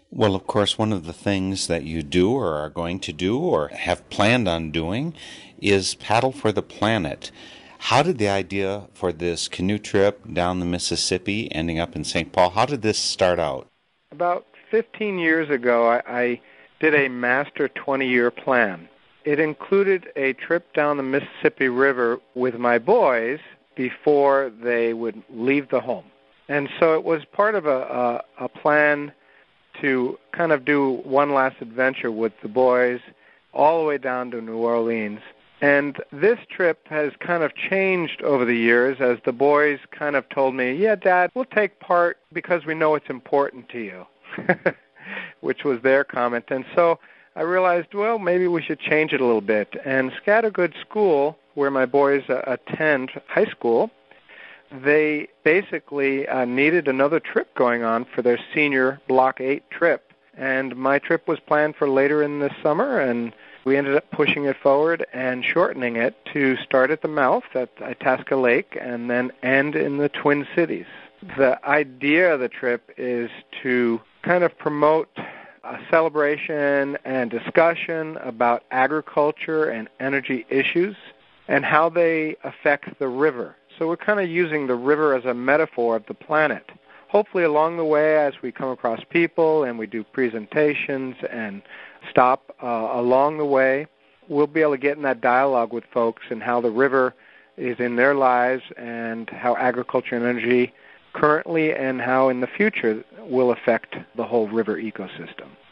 Well, of course, one of the things that you do or are going to do or have planned on doing is Paddle for the Planet. How did the idea for this canoe trip down the Mississippi, ending up in St. Paul, how did this start out? About 15 years ago, I did a master 20-year plan. It included a trip down the Mississippi River with my boys before they would leave the home. And so it was part of a plan to kind of do one last adventure with the boys all the way down to New Orleans. And this trip has kind of changed over the years as the boys kind of told me, yeah, Dad, we'll take part because we know it's important to you, which was their comment. And so I realized, well, maybe we should change it a little bit. And Scattergood School, where my boys attend high school, they basically needed another trip going on for their senior Block 8 trip. And my trip was planned for later in the summer, and we ended up pushing it forward and shortening it to start at the mouth at Itasca Lake and then end in the Twin Cities. The idea of the trip is to kind of promote a celebration and discussion about agriculture and energy issues and how they affect the river. So we're kind of using the river as a metaphor of the planet. Hopefully along the way, as we come across people and we do presentations and stop along the way, we'll be able to get in that dialogue with folks and how the river is in their lives and how agriculture and energy currently and how in the future will affect the whole river ecosystem.